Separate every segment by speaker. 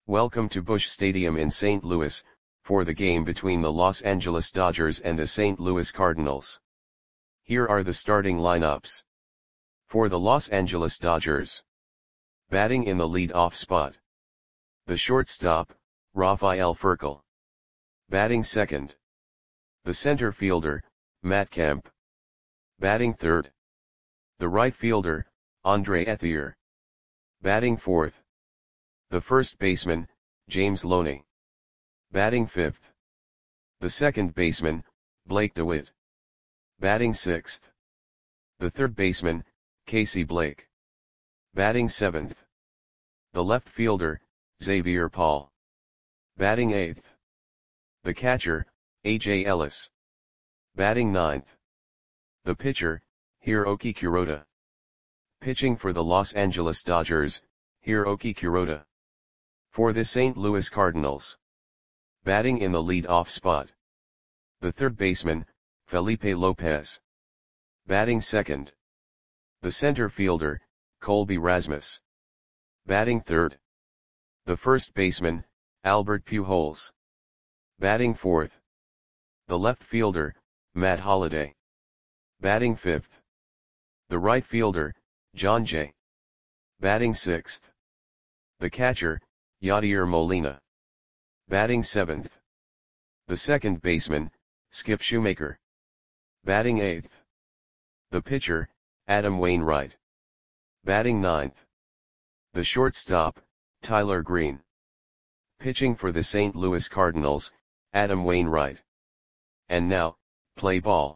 Speaker 1: Welcome to Busch Stadium in St. Louis, for the game between the Los Angeles Dodgers and the St. Louis Cardinals. Here are the starting lineups. For the Los Angeles Dodgers. Batting in the lead-off spot. The shortstop, Rafael Furcal. Batting second. The center fielder, Matt Kemp. Batting third. The right fielder, Andre Ethier. Batting fourth. The first baseman, James Loney. Batting fifth. The second baseman, Blake DeWitt. Batting sixth. The third baseman, Casey Blake. Batting seventh. The left fielder, Xavier Paul. Batting eighth. The catcher, A.J. Ellis. Batting ninth. The pitcher, Hiroki Kuroda. Pitching for the Los Angeles Dodgers, Hiroki Kuroda. For the St. Louis Cardinals. Batting in the lead-off spot. The third baseman, Felipe Lopez. Batting second. The center fielder, Colby Rasmus. Batting third. The first baseman, Albert Pujols. Batting fourth. The left fielder, Matt Holliday. Batting fifth. The right fielder, Jon Jay. Batting sixth. The catcher, Yadier Molina. Batting seventh. The second baseman, Skip Shoemaker. Batting eighth. The pitcher, Adam Wainwright. Batting ninth. The shortstop, Tyler Green. Pitching for the St. Louis Cardinals, Adam Wainwright. And now, play ball.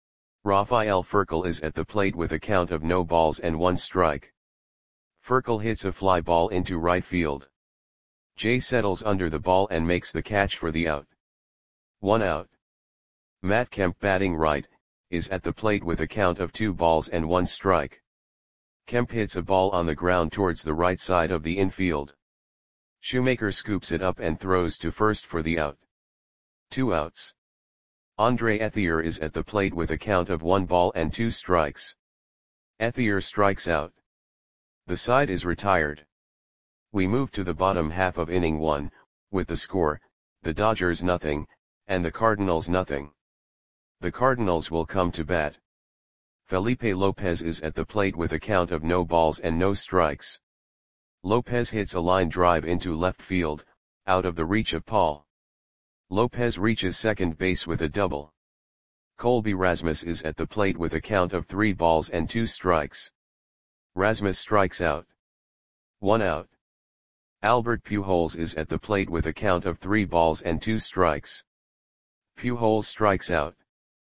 Speaker 1: Rafael Furcal is at the plate with a count of no balls and 1 strike. Furcal hits a fly ball into right field. Jay settles under the ball and makes the catch for the out. 1 out. Matt Kemp, batting right, is at the plate with a count of 2 balls and 1 strike. Kemp hits a ball on the ground towards the right side of the infield. Shoemaker scoops it up and throws to first for the out. 2 outs. Andre Ethier is at the plate with a count of 1 ball and 2 strikes. Ethier strikes out. The side is retired. We move to the bottom half of inning 1, with the score, the Dodgers nothing, and the Cardinals nothing. The Cardinals will come to bat. Felipe Lopez is at the plate with a count of no balls and no strikes. Lopez hits a line drive into left field, out of the reach of Paul. Lopez reaches second base with a double. Colby Rasmus is at the plate with a count of 3 balls and 2 strikes. Rasmus strikes out. 1 out. Albert Pujols is at the plate with a count of 3 balls and 2 strikes. Pujols strikes out.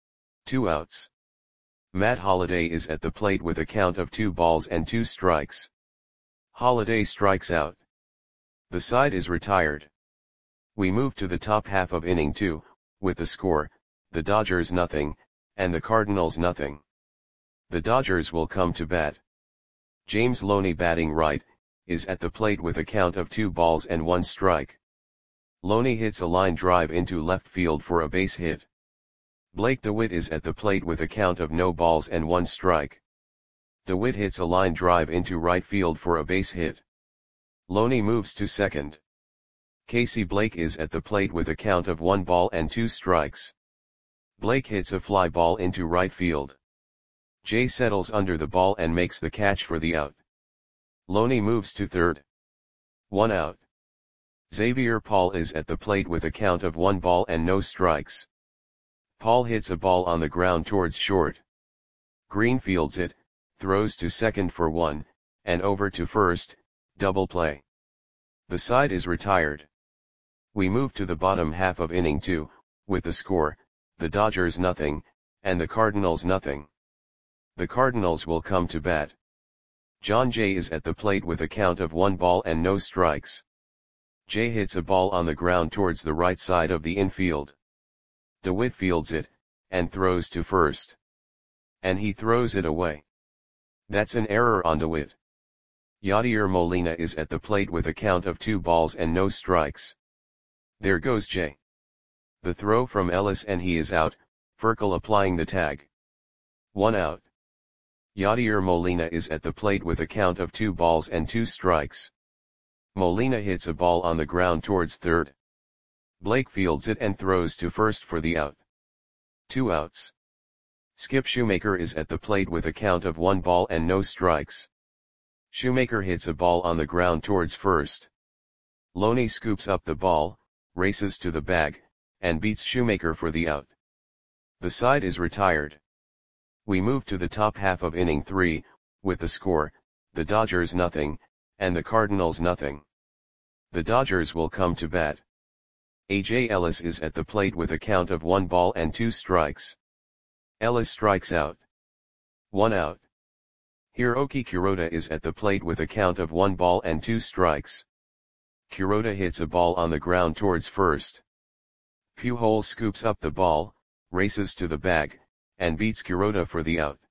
Speaker 1: 2 outs. Matt Holliday is at the plate with a count of 2 balls and 2 strikes. Holliday strikes out. The side is retired. We move to the top half of inning 2, with the score, the Dodgers nothing, and the Cardinals nothing. The Dodgers will come to bat. James Loney, batting right, is at the plate with a count of 2 balls and 1 strike. Loney hits a line drive into left field for a base hit. Blake DeWitt is at the plate with a count of no balls and 1 strike. DeWitt hits a line drive into right field for a base hit. Loney moves to second. Casey Blake is at the plate with a count of 1 ball and 2 strikes. Blake hits a fly ball into right field. Jay settles under the ball and makes the catch for the out. Loney moves to third. 1 out. Xavier Paul is at the plate with a count of 1 ball and no strikes. Paul hits a ball on the ground towards short. Green fields it, throws to second for 1, and over to first, double play. The side is retired. We move to the bottom half of inning 2, with the score, the Dodgers nothing, and the Cardinals nothing. The Cardinals will come to bat. Jon Jay is at the plate with a count of 1 ball and no strikes. Jay hits a ball on the ground towards the right side of the infield. DeWitt fields it, and throws to first. And he throws it away. That's an error on DeWitt. Yadier Molina is at the plate with a count of 2 balls and no strikes. There goes Jay. The throw from Ellis and he is out, Furcal applying the tag. 1 out. Yadier Molina is at the plate with a count of 2 balls and 2 strikes. Molina hits a ball on the ground towards third. Blake fields it and throws to first for the out. 2 outs. Skip Shoemaker is at the plate with a count of 1 ball and no strikes. Shoemaker hits a ball on the ground towards first. Loney scoops up the ball, races to the bag, and beats Shoemaker for the out. The side is retired. We move to the top half of inning 3, with the score, the Dodgers nothing, and the Cardinals nothing. The Dodgers will come to bat. A.J. Ellis is at the plate with a count of 1 ball and 2 strikes. Ellis strikes out. 1 out. Hiroki Kuroda is at the plate with a count of 1 ball and 2 strikes. Kuroda hits a ball on the ground towards first. Pujols scoops up the ball, races to the bag, and beats Kuroda for the out.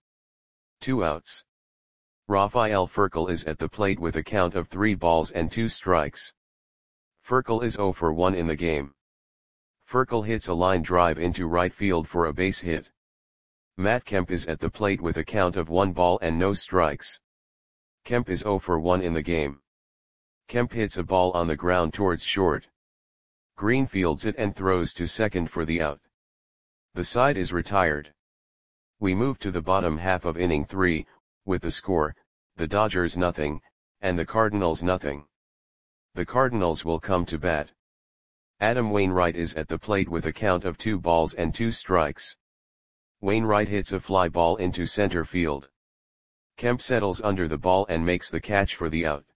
Speaker 1: 2 outs. Rafael Furcal is at the plate with a count of 3 balls and 2 strikes. Furcal is 0 for 1 in the game. Furcal hits a line drive into right field for a base hit. Matt Kemp is at the plate with a count of 1 ball and no strikes. Kemp is 0 for 1 in the game. Kemp hits a ball on the ground towards short. Green fields it and throws to second for the out. The side is retired. We move to the bottom half of inning 3, with the score, the Dodgers nothing, and the Cardinals nothing. The Cardinals will come to bat. Adam Wainwright is at the plate with a count of 2 balls and 2 strikes. Wainwright hits a fly ball into center field. Kemp settles under the ball and makes the catch for the out.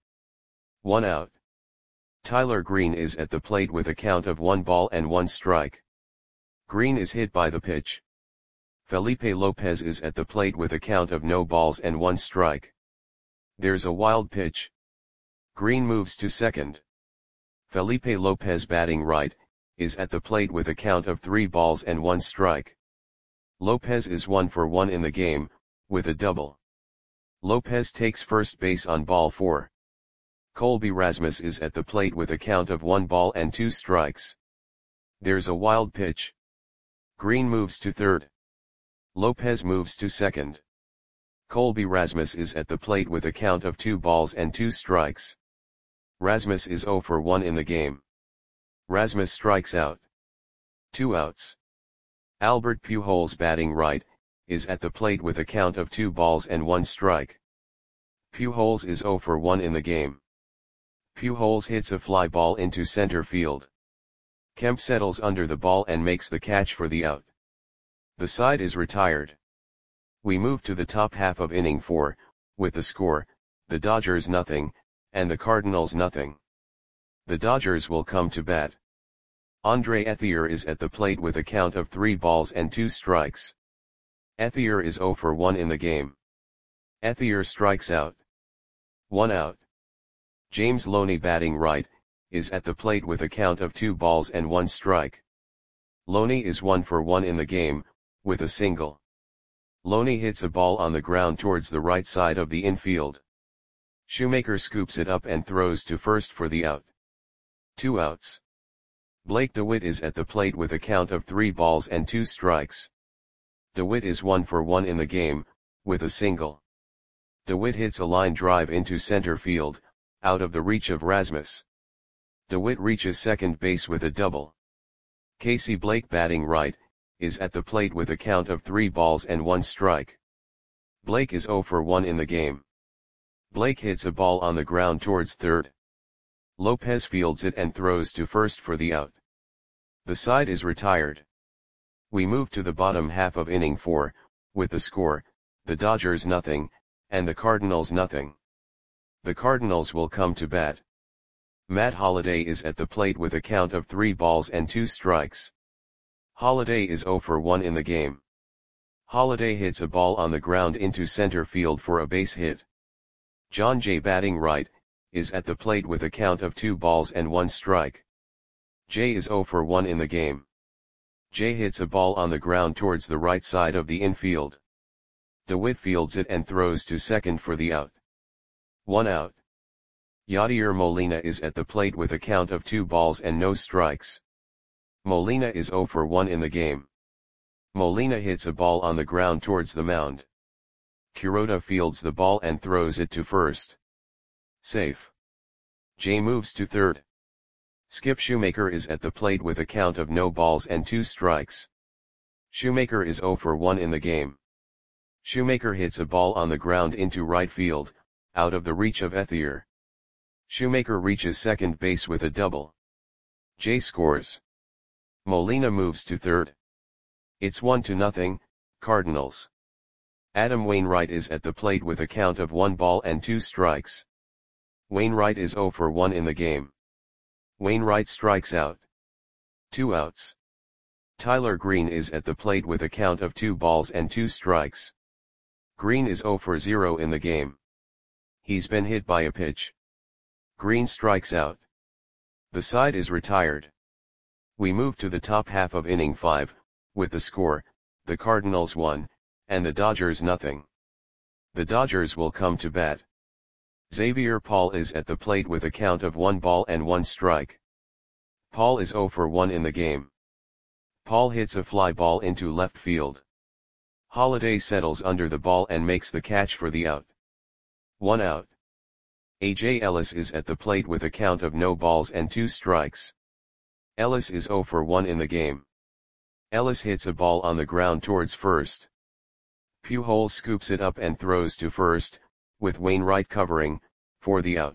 Speaker 1: 1 out. Tyler Green is at the plate with a count of 1 ball and 1 strike. Green is hit by the pitch. Felipe Lopez is at the plate with a count of no balls and 1 strike. There's a wild pitch. Green moves to second. Felipe Lopez, batting right, is at the plate with a count of 3 balls and 1 strike. Lopez is 1 for 1 in the game, with a double. Lopez takes first base on ball 4. Colby Rasmus is at the plate with a count of 1 ball and 2 strikes. There's a wild pitch. Green moves to third. Lopez moves to second. Colby Rasmus is at the plate with a count of 2 balls and 2 strikes. Rasmus is 0 for 1 in the game. Rasmus strikes out. 2 outs. Albert Pujols, batting right, is at the plate with a count of 2 balls and 1 strike. Pujols is 0 for 1 in the game. Pujols hits a fly ball into center field. Kemp settles under the ball and makes the catch for the out. The side is retired. We move to the top half of inning 4, with the score, the Dodgers nothing, and the Cardinals nothing. The Dodgers will come to bat. Andre Ethier is at the plate with a count of 3 balls and 2 strikes. Ethier is 0 for 1 in the game. Ethier strikes out. 1 out. James Loney, batting right, is at the plate with a count of 2 balls and 1 strike. Loney is 1 for 1 in the game, with a single. Loney hits a ball on the ground towards the right side of the infield. Shoemaker scoops it up and throws to first for the out. 2 outs. Blake DeWitt is at the plate with a count of 3 balls and 2 strikes. DeWitt is 1 for 1 in the game, with a single. DeWitt hits a line drive into center field, out of the reach of Rasmus. DeWitt reaches second base with a double. Casey Blake, batting right, is at the plate with a count of 3 balls and 1 strike. Blake is 0 for 1 in the game. Blake hits a ball on the ground towards third. Lopez fields it and throws to first for the out. The side is retired. We move to the bottom half of inning 4, with the score, the Dodgers nothing, and the Cardinals nothing. The Cardinals will come to bat. Matt Holliday is at the plate with a count of 3 balls and 2 strikes. Holliday is 0 for 1 in the game. Holliday hits a ball on the ground into center field for a base hit. John Jay, batting right, is at the plate with a count of 2 balls and 1 strike. Jay is 0 for 1 in the game. Jay hits a ball on the ground towards the right side of the infield. DeWitt fields it and throws to second for the out. 1 out. Yadier Molina is at the plate with a count of 2 balls and no strikes. Molina is 0 for 1 in the game. Molina hits a ball on the ground towards the mound. Kuroda fields the ball and throws it to first. Safe. Jay moves to third. Skip Shoemaker is at the plate with a count of no balls and 2 strikes. Shoemaker is 0 for 1 in the game. Shoemaker hits a ball on the ground into right field, out of the reach of Ethier. Shoemaker reaches second base with a double. Jay scores. Molina moves to third. It's 1-0, Cardinals. Adam Wainwright is at the plate with a count of 1 ball and 2 strikes. Wainwright is 0 for 1 in the game. Wainwright strikes out. 2 outs. Tyler Green is at the plate with a count of 2 balls and 2 strikes. Green is 0 for 0 in the game. He's been hit by a pitch. Green strikes out. The side is retired. We move to the top half of inning 5, with the score, the Cardinals 1, and the Dodgers 0. The Dodgers will come to bat. Xavier Paul is at the plate with a count of 1 ball and 1 strike. Paul is 0 for 1 in the game. Paul hits a fly ball into left field. Holiday settles under the ball and makes the catch for the out. 1 out. A.J. Ellis is at the plate with a count of no balls and 2 strikes. Ellis is 0 for 1 in the game. Ellis hits a ball on the ground towards first. Pujols scoops it up and throws to first, with Wainwright covering, for the out.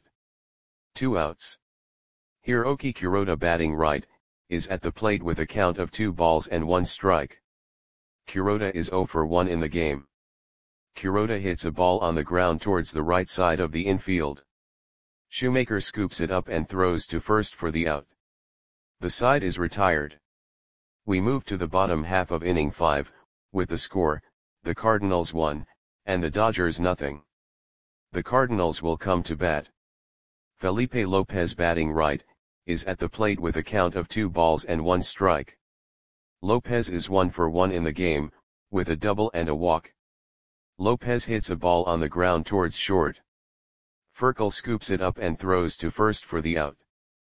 Speaker 1: 2 outs. Hiroki Kuroda batting right, is at the plate with a count of 2 balls and 1 strike. Kuroda is 0 for 1 in the game. Kuroda hits a ball on the ground towards the right side of the infield. Shoemaker scoops it up and throws to first for the out. The side is retired. We move to the bottom half of inning 5, with the score, the Cardinals 1, and the Dodgers 0. The Cardinals will come to bat. Felipe Lopez batting right, is at the plate with a count of 2 balls and 1 strike. Lopez is 1 for 1 in the game, with a double and a walk. Lopez hits a ball on the ground towards short. Furkel scoops it up and throws to first for the out.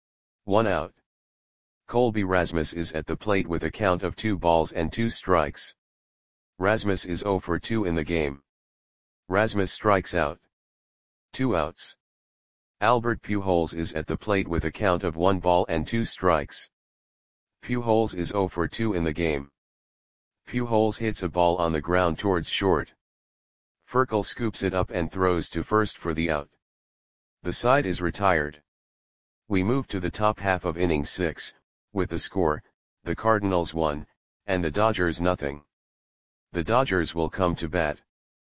Speaker 1: 1 out. Colby Rasmus is at the plate with a count of 2 balls and 2 strikes. Rasmus is 0 for 2 in the game. Rasmus strikes out. 2 outs. Albert Pujols is at the plate with a count of 1 ball and 2 strikes. Pujols is 0 for 2 in the game. Pujols hits a ball on the ground towards short. Furkel scoops it up and throws to first for the out. The side is retired. We move to the top half of inning 6, with the score, the Cardinals 1, and the Dodgers 0. The Dodgers will come to bat.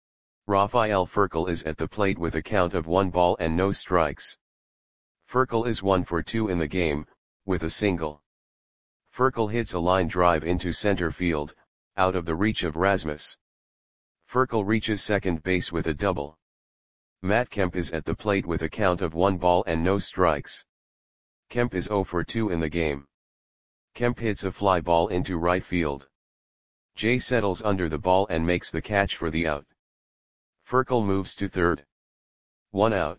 Speaker 1: Rafael Furkel is at the plate with a count of 1 ball and no strikes. Furkel is 1 for 2 in the game, with a single. Furkel hits a line drive into center field, out of the reach of Rasmus. Furkel reaches second base with a double. Matt Kemp is at the plate with a count of 1 ball and no strikes. Kemp is 0 for 2 in the game. Kemp hits a fly ball into right field. Jay settles under the ball and makes the catch for the out. Furkel moves to third. 1 out.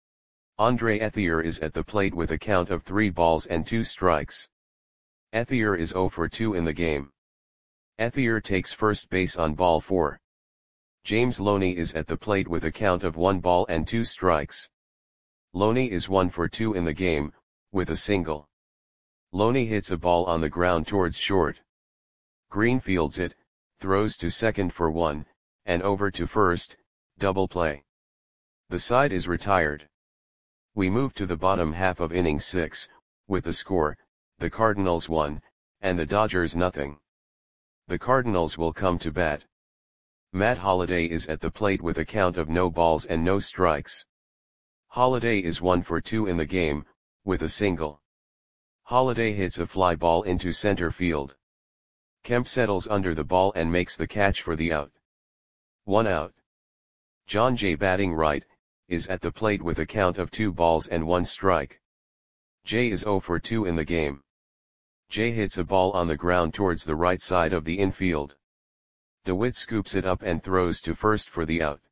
Speaker 1: Andre Ethier is at the plate with a count of 3 balls and 2 strikes. Ethier is 0 for 2 in the game. Ethier takes first base on ball 4. James Loney is at the plate with a count of 1 ball and 2 strikes. Loney is 1 for 2 in the game, with a single. Loney hits a ball on the ground towards short. Green fields it, throws to second for 1, and over to first, double play. The side is retired. We move to the bottom half of inning 6, with the score, the Cardinals 1, and the Dodgers 0. The Cardinals will come to bat. Matt Holliday is at the plate with a count of no balls and no strikes. Holliday is 1 for 2 in the game, with a single. Holliday hits a fly ball into center field. Kemp settles under the ball and makes the catch for the out. 1 out. John Jay batting right, is at the plate with a count of 2 balls and 1 strike. Jay is 0 for 2 in the game. Jay hits a ball on the ground towards the right side of the infield. DeWitt scoops it up and throws to first for the out.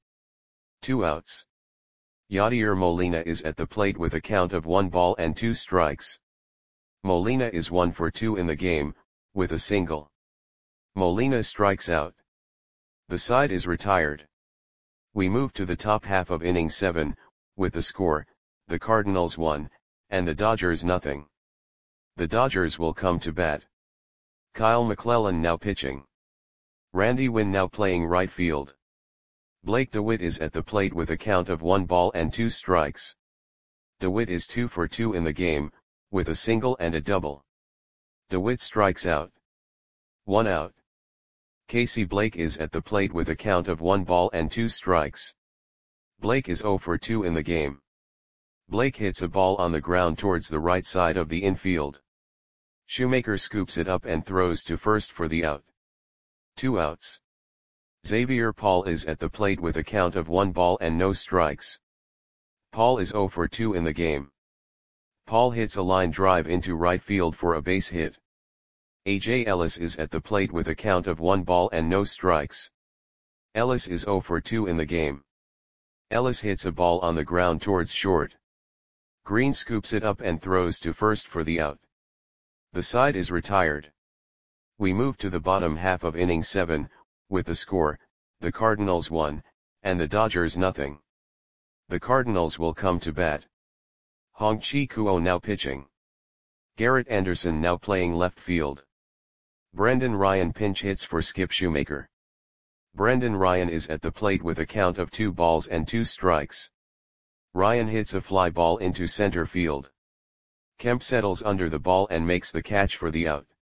Speaker 1: 2 outs. Yadier Molina is at the plate with a count of 1 ball and 2 strikes. Molina is 1 for 2 in the game, with a single. Molina strikes out. The side is retired. We move to the top half of inning 7, with the score, the Cardinals 1, and the Dodgers nothing. The Dodgers will come to bat. Kyle McClellan now pitching. Randy Winn now playing right field. Blake DeWitt is at the plate with a count of 1 ball and 2 strikes. DeWitt is 2 for 2 in the game, with a single and a double. DeWitt strikes out. 1 out. Casey Blake is at the plate with a count of 1 ball and 2 strikes. Blake is 0 for 2 in the game. Blake hits a ball on the ground towards the right side of the infield. Shoemaker scoops it up and throws to first for the out. 2 outs. Xavier Paul is at the plate with a count of 1 ball and no strikes. Paul is 0 for 2 in the game. Paul hits a line drive into right field for a base hit. A.J. Ellis is at the plate with a count of 1 ball and no strikes. Ellis is 0 for 2 in the game. Ellis hits a ball on the ground towards short. Green scoops it up and throws to first for the out. The side is retired. We move to the bottom half of inning 7, with the score, the Cardinals 1, and the Dodgers nothing. The Cardinals will come to bat. Hong-Chi Kuo now pitching. Garrett Anderson now playing left field. Brendan Ryan pinch hits for Skip Shoemaker. Brendan Ryan is at the plate with a count of 2 balls and 2 strikes. Ryan hits a fly ball into center field. Kemp settles under the ball and makes the catch for the out.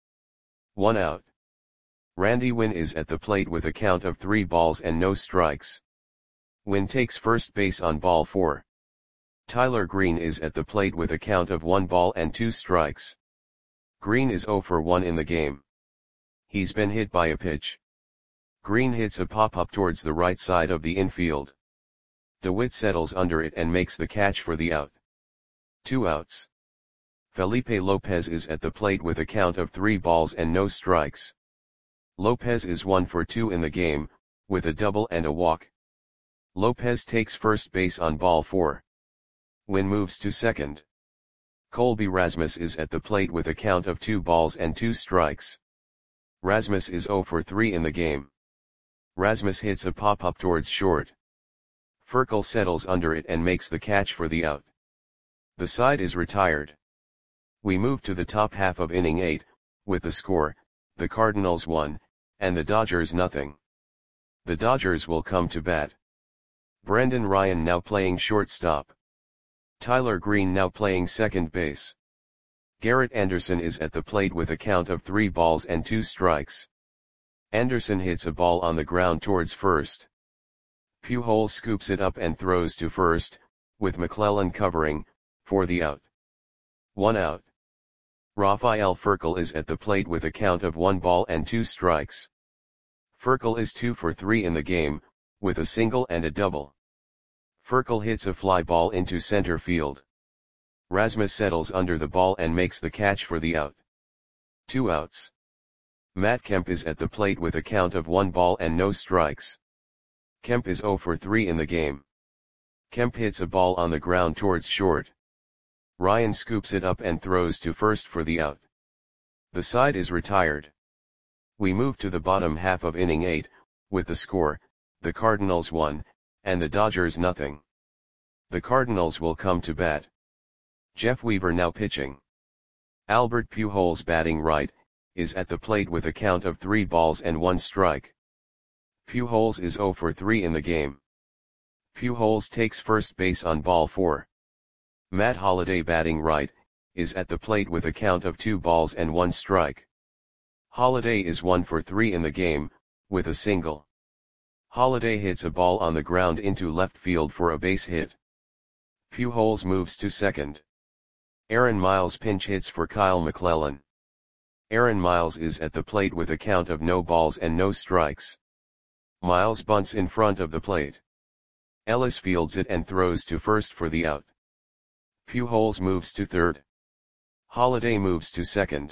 Speaker 1: 1 out. Randy Winn is at the plate with a count of 3 balls and no strikes. Winn takes first base on ball 4. Tyler Green is at the plate with a count of 1 ball and 2 strikes. Green is 0 for 1 in the game. He's been hit by a pitch. Green hits a pop-up towards the right side of the infield. DeWitt settles under it and makes the catch for the out. 2 outs. Felipe Lopez is at the plate with a count of 3 balls and no strikes. Lopez is 1 for 2 in the game, with a double and a walk. Lopez takes first base on ball 4. Winn moves to second. Colby Rasmus is at the plate with a count of 2 balls and 2 strikes. Rasmus is 0 for 3 in the game. Rasmus hits a pop-up towards short. Furkel settles under it and makes the catch for the out. The side is retired. We move to the top half of inning 8, with the score, the Cardinals 1, and the Dodgers nothing. The Dodgers will come to bat. Brendan Ryan now playing shortstop. Tyler Green now playing second base. Garrett Anderson is at the plate with a count of 3 balls and 2 strikes. Anderson hits a ball on the ground towards first. Pujols scoops it up and throws to first, with McClellan covering, for the out. 1 out. Rafael Furkel is at the plate with a count of 1 ball and 2 strikes. Furkel is 2 for 3 in the game, with a single and a double. Furkel hits a fly ball into center field. Rasmus settles under the ball and makes the catch for the out. 2 outs. Matt Kemp is at the plate with a count of 1 ball and no strikes. Kemp is 0 for 3 in the game. Kemp hits a ball on the ground towards short. Ryan scoops it up and throws to first for the out. The side is retired. We move to the bottom half of inning 8, with the score, the Cardinals 1, and the Dodgers nothing. The Cardinals will come to bat. Jeff Weaver now pitching. Albert Pujols batting right, is at the plate with a count of 3 balls and 1 strike. Pujols is 0 for 3 in the game. Pujols takes first base on ball 4. Matt Holliday batting right, is at the plate with a count of 2 balls and 1 strike. Holliday is 1 for 3 in the game, with a single. Holliday hits a ball on the ground into left field for a base hit. Pujols moves to second. Aaron Miles pinch hits for Kyle McClellan. Aaron Miles is at the plate with a count of no balls and no strikes. Miles bunts in front of the plate. Ellis fields it and throws to first for the out. Pujols moves to third. Holliday moves to second.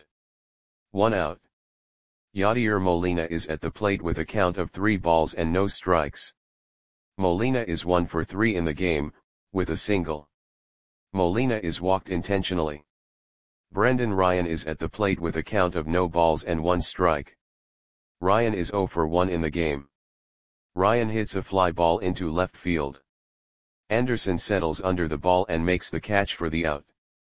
Speaker 1: 1 out. Yadier Molina is at the plate with a count of 3 balls and no strikes. Molina is 1 for 3 in the game, with a single. Molina is walked intentionally. Brendan Ryan is at the plate with a count of no balls and 1 strike. Ryan is 0 for 1 in the game. Ryan hits a fly ball into left field. Anderson settles under the ball and makes the catch for the out.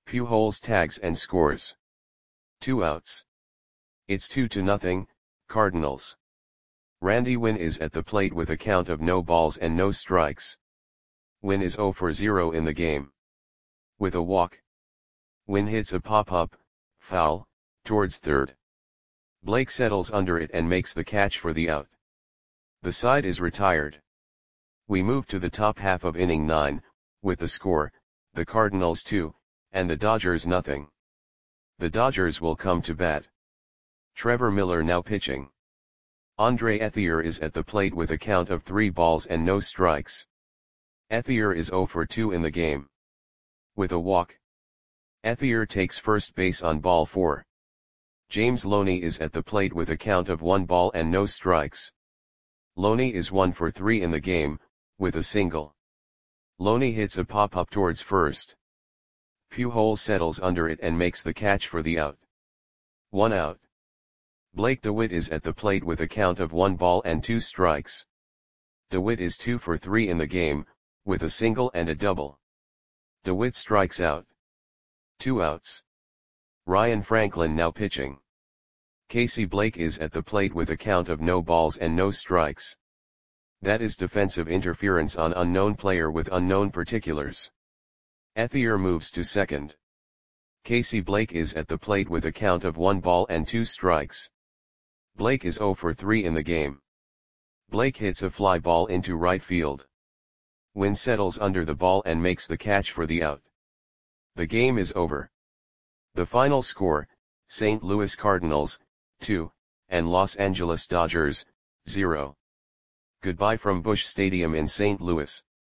Speaker 1: Pujols tags and scores. 2 outs. It's 2-0, Cardinals. Randy Winn is at the plate with a count of no balls and no strikes. Winn is 0 for 0 in the game. With a walk. Winn hits a pop-up, foul, towards third. Blake settles under it and makes the catch for the out. The side is retired. We move to the top half of inning 9, with the score, the Cardinals 2, and the Dodgers 0. The Dodgers will come to bat. Trevor Miller now pitching. Andre Ethier is at the plate with a count of 3 balls and no strikes. Ethier is 0 for 2 in the game. With a walk. Ethier takes first base on ball 4. James Loney is at the plate with a count of 1 ball and no strikes. Loney is 1 for 3 in the game, with a single. Loney hits a pop-up towards first. Pujols settles under it and makes the catch for the out. 1 out. Blake DeWitt is at the plate with a count of 1 ball and 2 strikes. DeWitt is 2 for 3 in the game, with a single and a double. DeWitt strikes out. 2 outs. Ryan Franklin now pitching. Casey Blake is at the plate with a count of no balls and no strikes. That is defensive interference on unknown player with unknown particulars. Ethier moves to second. Casey Blake is at the plate with a count of 1 ball and 2 strikes. Blake is 0 for 3 in the game. Blake hits a fly ball into right field. Winn settles under the ball and makes the catch for the out. The game is over. The final score, St. Louis Cardinals, 2, and Los Angeles Dodgers, 0. Goodbye from Busch Stadium in St. Louis.